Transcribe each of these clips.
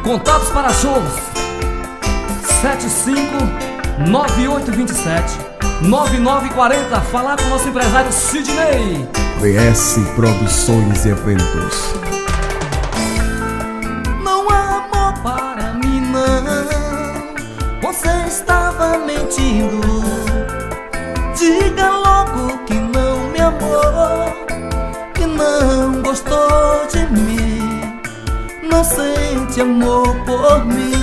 Contatos para shows 759827-9940. Falar com o nosso empresário Sidney. VS Produções e Eventos. Não há amor para mim não, você estava mentindo. Diga logo que não me amou, que não gostou de mim, não sente amor por mim.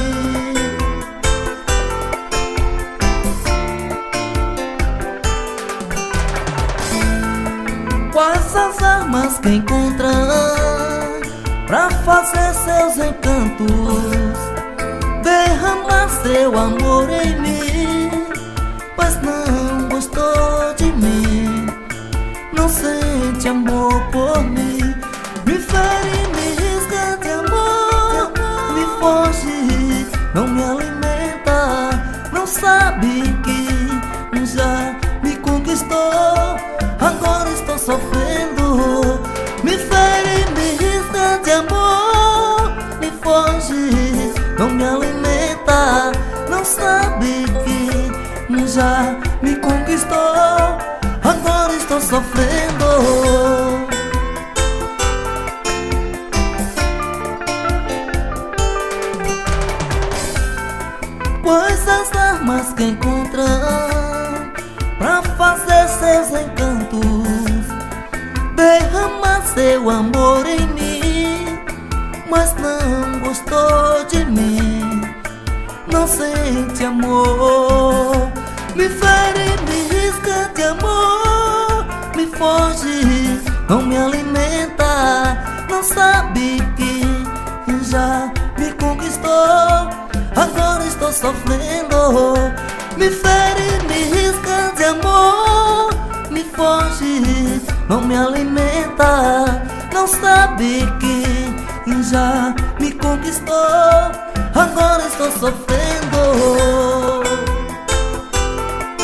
Quais as armas que encontram pra fazer seus encantos, derramar seu amor em mim, pois não gostou de mim, não sente amor por mim. Me fere, me risca de amor, me foge, não me alimenta, não sabe que já me conquistou, agora estou sofrendo. Me fere, me risca de amor, me foge, não me alimenta, não sabe que já me conquistou, agora estou sofrendo. Quais as armas que encontram pra fazer seus encantos, derramar seu amor em mim, mas não gostou de mim, não sente amor. Me fere, me risca de amor, me foge, não me alimenta, não sabe que já me conquistou, agora estou sofrendo. Me fere, me risca de amor, me foge, não me alimenta, não sabe que já me conquistou, agora estou sofrendo.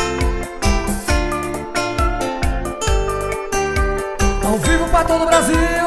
Ao vivo para todo o Brasil.